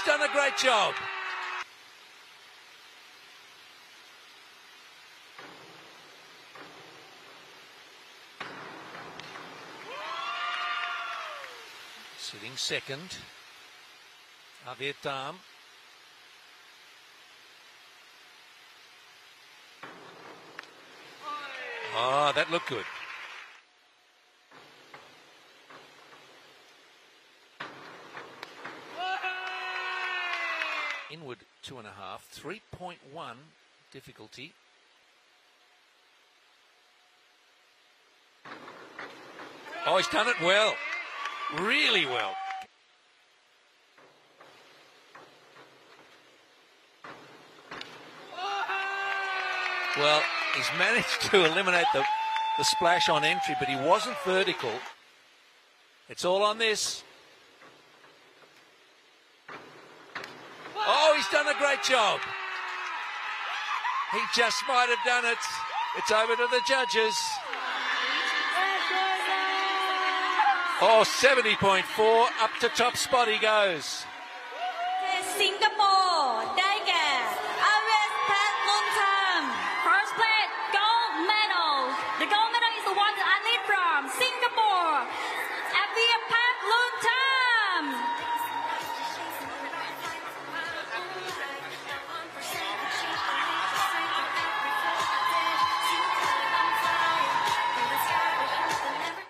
done a great job. Sitting second, Vietnam. Oh, that looked good. Inward 2.5, 3.1 difficulty. Oh, he's done it well. Really well. Well, he's managed to eliminate the splash on entry, but he wasn't vertical. It's all on this. Oh, he's done a great job. He just might have done it. It's over to the judges. Oh, 70.4, up to top spot he goes. Singapore.